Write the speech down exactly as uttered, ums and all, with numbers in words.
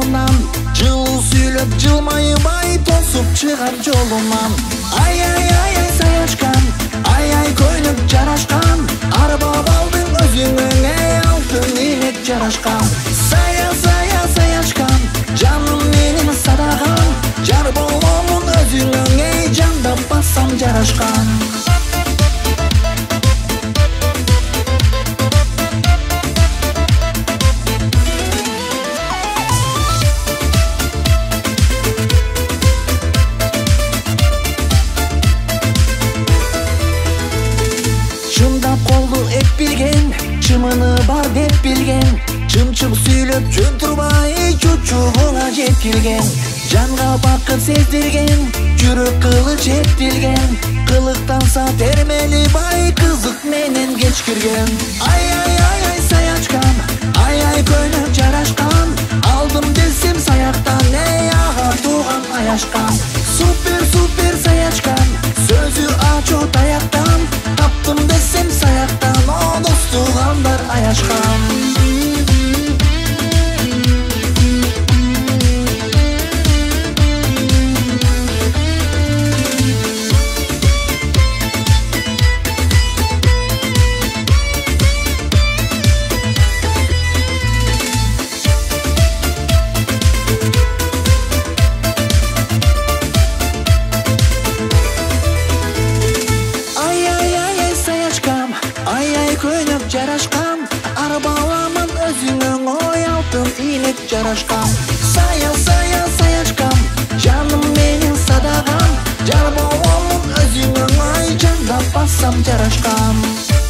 колунан, жылуу сүйлөп жылмайбай тосуп чыгар жолунан. Ай ай ай ай саячкам, ай ай көйнөк жарашкан, арбап алдың өзүңө алтын ийнек жарашкан. Сая сая саячкам, жаным менин садагам, жар боломун өзүңө жандап бассам жарашкан. Чымдап колду эп билген, чымыны бар деп билген, чымчык сүйлөп жөн турбай чучугуңа жеткирген. Жанга бакыт сездирген, жүрөк кылыч эптилген, кылыктанса термели бай кызык менен кечкирген. Ай ай ай ай саячкам, ай ай көйнөк жарашкан, алдым десем саяктан, эй ага тууган аяшкан. Супер супер саячкам, сөзү ачуу таяктан, таптым десем саяктан, о достугандар аяшкан. Көйнөк жарашкан, арбаламын өзүңө алтын ийнек жарашкан. Сая сая саячкам, жаным менин садагам, жар боломун өзүңө жандап бассам жарашкан.